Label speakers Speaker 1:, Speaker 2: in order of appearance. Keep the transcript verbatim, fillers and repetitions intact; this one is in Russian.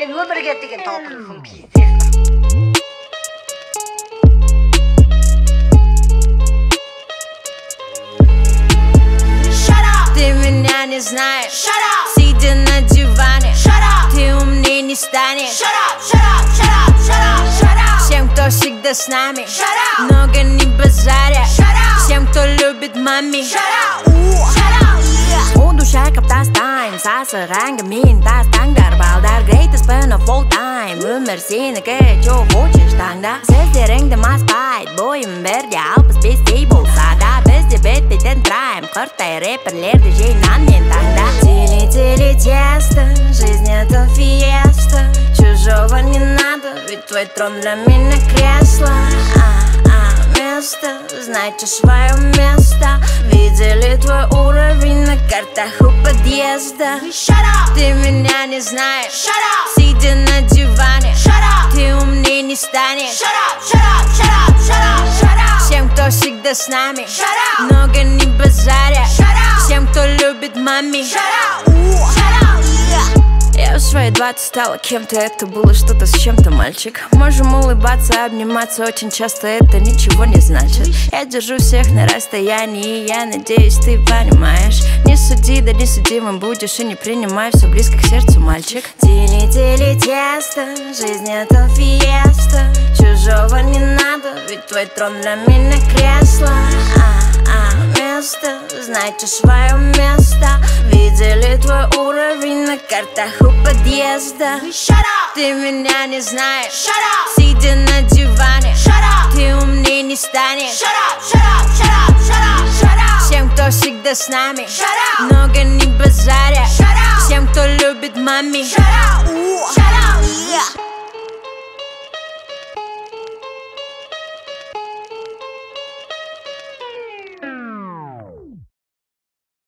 Speaker 1: Энэ өмөргээд тийг топ хүн пиздец.
Speaker 2: Ты меня не знаешь, сидя на диване, ты умнее не станешь. Всем, кто всегда с нами, много не базаря. Всем, кто любит мами. Удушайкап тастайм, сасыранга мин тастаңдар балдар. Greatest fan of all time, өмір сенікі чо хочеш таңда. Сөздеріңді маспайд, бойым бірде алпыс бестей болса да. Бізде бет-беттен тұрайым, қырттай рэперлерді жей нан мен таңда. Тили-тили тесто, жизнь это фиеста. Чужого не надо, ведь твой трон для меня кресло. Место, знайте свое место. Видели твой уровень на картах у подъезда. Ты меня не знаешь, сидя на диване, ты умнее не станешь. Всем, кто всегда с нами, много не базаря. Всем, кто любит мами. Я в свои двадцать стала кем-то, это было что-то с чем-то, мальчик. Можем улыбаться, обниматься очень часто, это ничего не значит. Я держу всех на расстоянии, я надеюсь, ты понимаешь. Не суди, да не судимым будешь, и не принимай все близко к сердцу, мальчик. Тили-тили тесто, жизнь это фиеста. Чужого не надо, ведь твой трон для меня кресло. Место, знайте свое место. Видели твой уровень на картах у подъезда. Ты меня не знаешь, сидя на диване, ты умнее не станешь. Всем, кто всегда с нами, много не базаря. Всем, кто любит мами.